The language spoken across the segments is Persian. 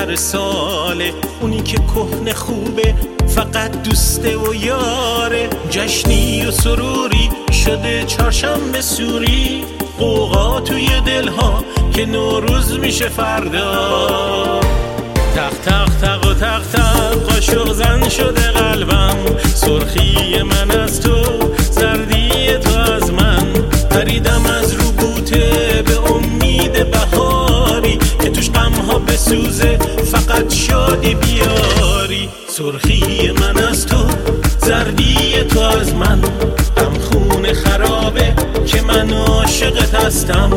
آخر ساله، اونی که کهنه خوبه فقط دوسته و یاره. جشنی و سروری شده چهارشنبه سوری، قوقا توی دلها که نوروز میشه فردا. تق تق تق و تق تق قاشق زن شده قلبم، سرخی من از تو، زردی تو از من. پریدم از رو بوته به امید بهاری که توش غمها بسوزه فقط شادی بیاری. سرخی من از تو، زردی تو از من، غم خون خرابه که من عاشقت هستم.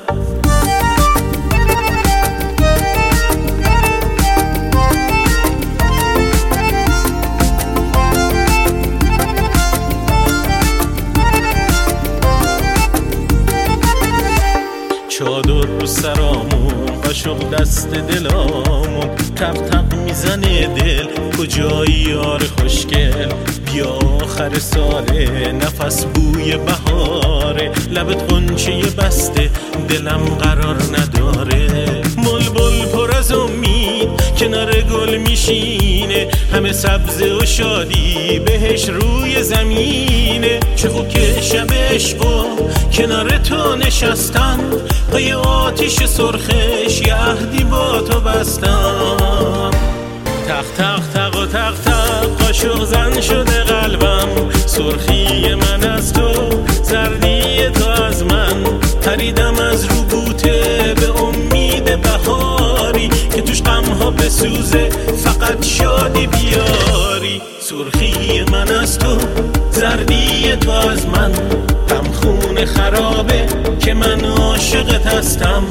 چادر رو سرامون، قاشق دست دلامون، تق تق میزنه دل. کجایی یار خوشگل؟ بیا آخر ساله، نفس بوی بهاره. لبت غنچه بسته، دلم قرار نداره. بلبل پر از امید کنار گل میشینه، همه سبزه و شادی بهش روی زمینه. چه خوب که شب عشقو کنار تو نشستم، پای آتیش سرخش یه عهدی با تو بستم. تق تق تق و تق تق قاشق زن شده قلبم، سرخی من از تو، زردی تو از من. پریدم از رو بوته به امید بهاری که توش غمها بسوزه فقط شادی بیاری. سرخی من از تو، زردی تو از من، غم خون خرابه که من عاشقت هستم.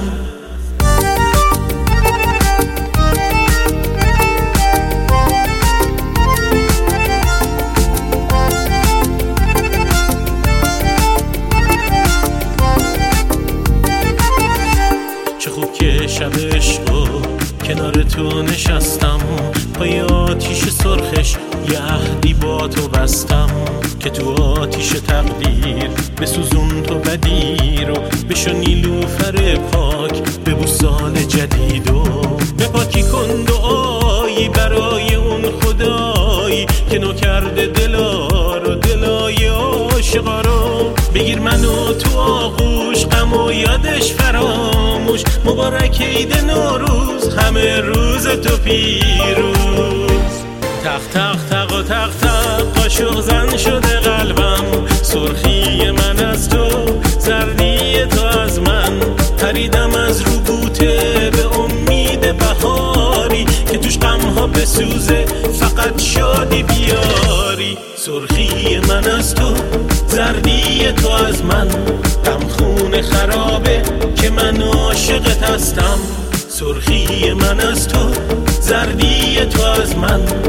چه خوب که شب عشقو کنار تو نشستم، پای آتیش سرخش یه عهدی با تو بستم. که تو آتیش تقدیر بسوزون تو بدی رو، بشو نیلوفر پاک ببو سال جدید و به پاکی کن دعایی برای اون خدایی که نو کرده دلا رو، دلای عاشقا رو. بگیر منو تو آغوش، غم و یادش فراموش. مبارک عید نوروز، همه روز تو پیروز. تق تق تق و تق تق قاشق زن شده قلبم، سرخی من از تو، زردی تو از من. پریدم از رو بوته به امید بهاری که توش غمها بسوزه فقط شادی بیاری. سرخی من از تو، زردی تو از من، غم خون خرابه که من عاشقت هستم. سرخی من از تو، زردی تو از من،